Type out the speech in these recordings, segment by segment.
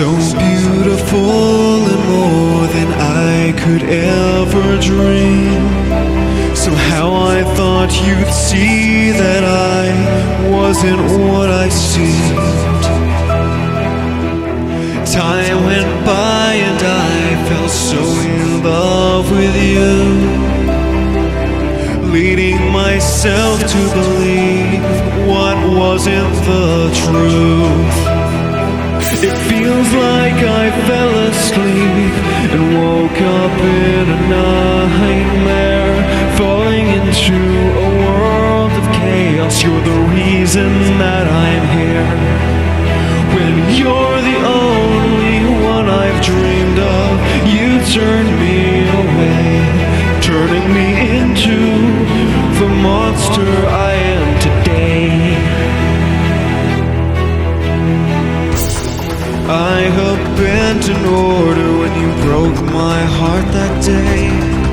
So beautiful and more than I could ever dream. Somehow I thought you'd see that I wasn't what I seemed. Time went by and I fell so in love with you, leading myself to believe what wasn't the truth. It feels like I fell asleep and woke up in a nightmare, falling into a world of chaos. You're the reason that I'm here. When you're the only one I've dreamed of, you turned me away, turning me into the monster I am today. I abandoned order when you broke my heart that day.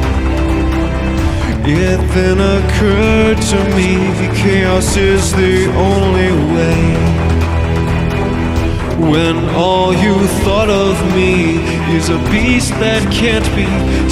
It then occurred to me, chaos is the only way. When all you thought of me is a beast that can't be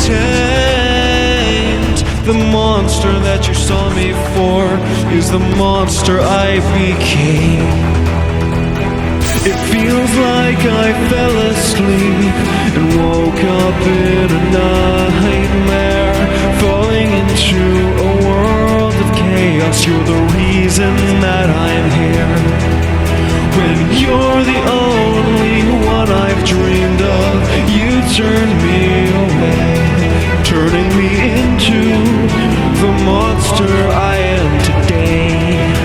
tamed, the monster that you saw me for is the monster I became. It feels like I fell asleep and woke up in a nightmare, falling into a world of chaos. You're the reason that I'm here. When you're the only one I've dreamed of, you turned me away, turning me into the monster I am today.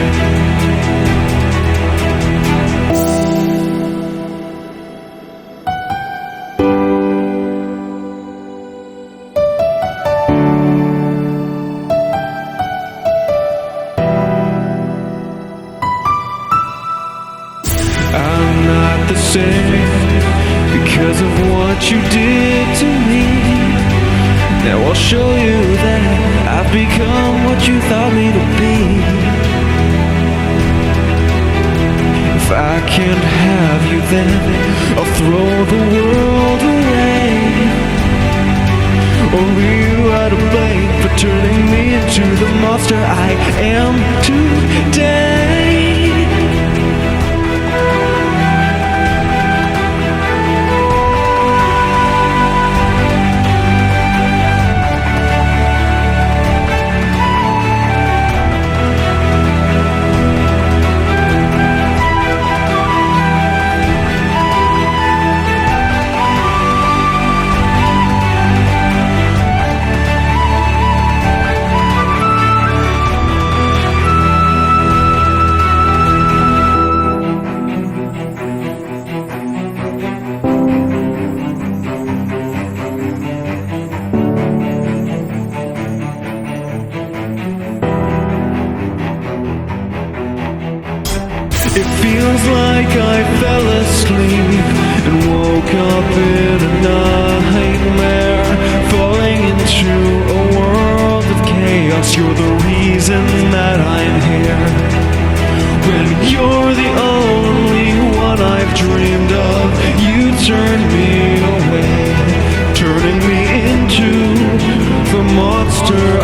I'm not the same because of what you did to me. Now I'll show you that I've become what you thought me to be. If I can't have you, then I'll throw the world away, or leave you out of blame for turning me into the monster I am today. It feels like I fell asleep and woke up in a nightmare, falling into a world of chaos. You're the reason that I'm here. When you're the only one I've dreamed of, you turned me away, turning me into the monster